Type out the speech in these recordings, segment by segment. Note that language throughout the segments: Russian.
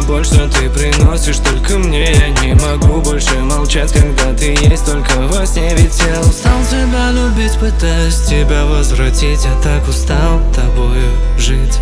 боль, что ты приносишь только мне. Я не могу больше молчать, когда ты есть только во сне. Ведь я устал тебя любить, пытаюсь тебя возвратить. Я так устал тобою жить.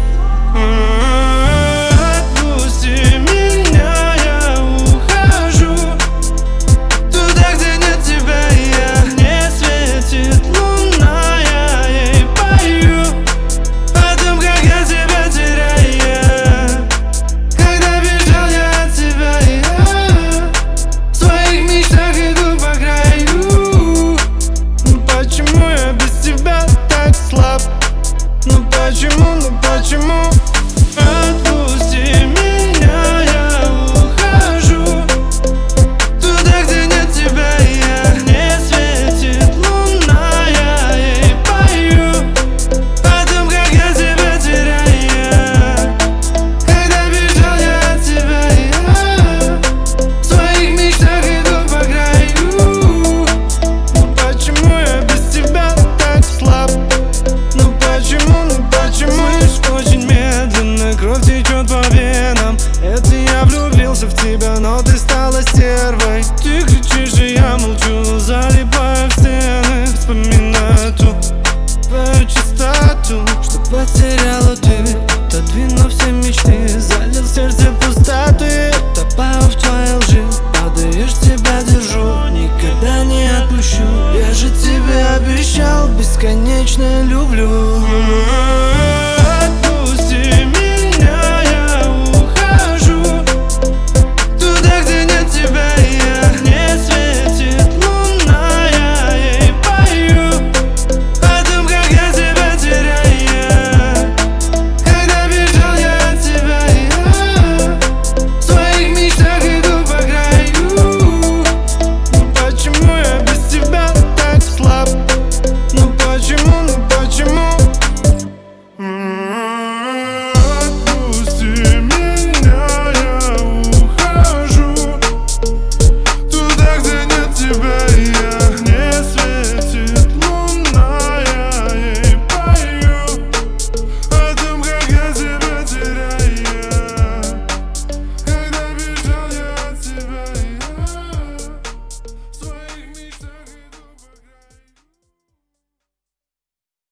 Отпусти меня, я ухожу туда, где нет тебя, я. Не светит луна, я ей пою о том, как я тебя теряю. Когда бежал я от тебя, я в своих мечтах иду по краю. Ну почему я без тебя так слаб? Ну почему, Отпусти меня, я ухожу туда, где нет тебя, я. Не светит луна, я ей пою о том, как я тебя теряю. Когда бежал я от тебя, я в своих мечтах иду по краю. Ну почему я без тебя так слаб? Ну почему, очень медленно кровь течет по венам. Это я влюбился в тебя, но ты стала стервой. Ты кричишь, и я молчу, залипаю в стены. Вспоминаю твою чистоту, что потеряла ты. Отодвинув все мечты, залил сердце пустоты. Утопаю в твоей лжи, падаешь, тебя держу, никогда не отпущу. Я же тебе обещал, бесконечно люблю.